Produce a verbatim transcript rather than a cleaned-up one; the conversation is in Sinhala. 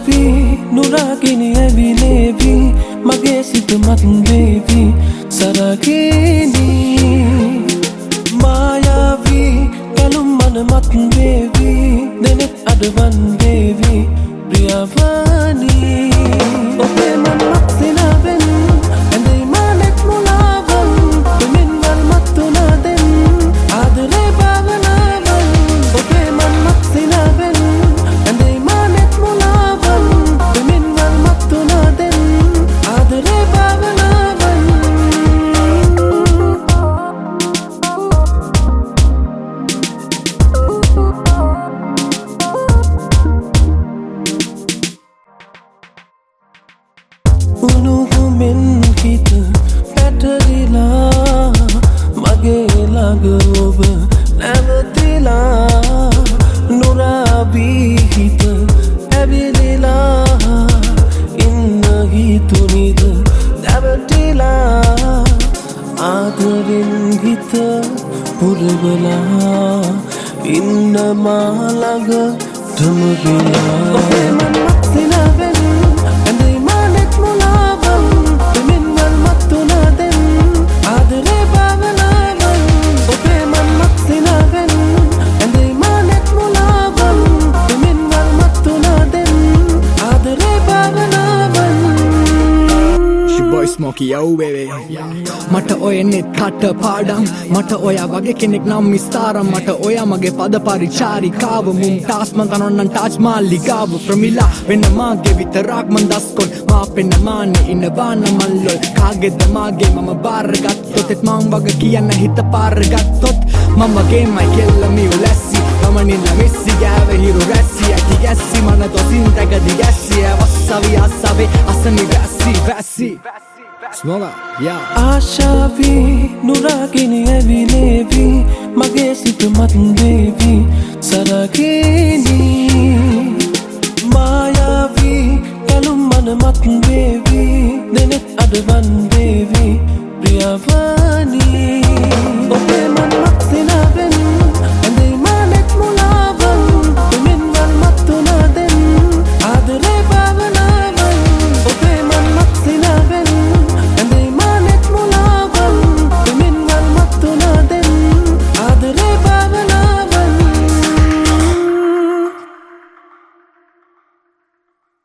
ආශාවී නුරාගෙන ඇවිලේවි මගේ සිත මත් වේවි සරගිනි මායාවී කලුම් මන මත් වේවි දෙනෙත් අඩවන් වේවි ප්‍රියවනී ඔබේ මන මත් සිනාවෙන් ඇඳේ මානෙත් මුලාවන් දෙමින් වල් මත් උනාදෙන් ආදරේ භාවනාවන් ඔබේ මන මත් සිනාවෙන් ඇඳේ මානෙත් මුලාවන් දෙමින් වල් මත් උනාදෙන් ආදරේ භාවනාවන් උණුහුමෙන් හිත පැටලිලා මගේ ළඟ ඔබ නැවතිලා නොරාවී හිත ඇවිලිලා ඉන්න හිතුනිද දැවටිලා ආදරෙන් හිත පුරවලා ඉන්න මා ළඟ තමුවිලා ඔබේ මන් මත් සිනාවෙන් ඇඳේ මානෙත් මුලාවන් දෙමින් වල් මත් උනාදෙන් ආදරේ භාවනාවන් ඔබේ මන් මත් සිනාවෙන් ඇඳේ මානෙත් මුලාවන් දෙමින් වල් මත් උනාදෙන් ආදරේ භාවනාවන් Boy Smokey yo baby මට ඔය නෙත් කට පාඩම් මට ඔයා වගේ කෙනෙක් නම් මිස්තරම් මට ඔයා මගේ පද පරිචාරිකාව මුම්තාස් මන් තනොන්නන් තාජ් මාලිකාව ප්‍රමිලා වෙන්න මාගේ විතරක් මන් දස්කොල් මා පෙන්න මානේ ඉන්නවා නම් මල්ලොල් කාගේද මාගේ මම බාරගත්තොත් එත් මං වගේ කියන්න හිත පාරගත්තොත් මම වගේ මයි කෙල්ල මියු ලැස්සි මම නිල්ල මෙස්සි ගෑව හිරු රැස්සි ඇති ගැස්සි මන තොසින් තැගදි ගැස්සි වස්සවි අස්සවේ අසනි වැස්සි වැස්සි Smoga, yeah. ආශාවී නුරාගෙන ඇවිලේවි මගේ සිත මත් වේවි සරගිනි මායාවී කලුම් මන මත් වේවි දෙනෙත් අඩවන් වේවි ප්‍රියවනී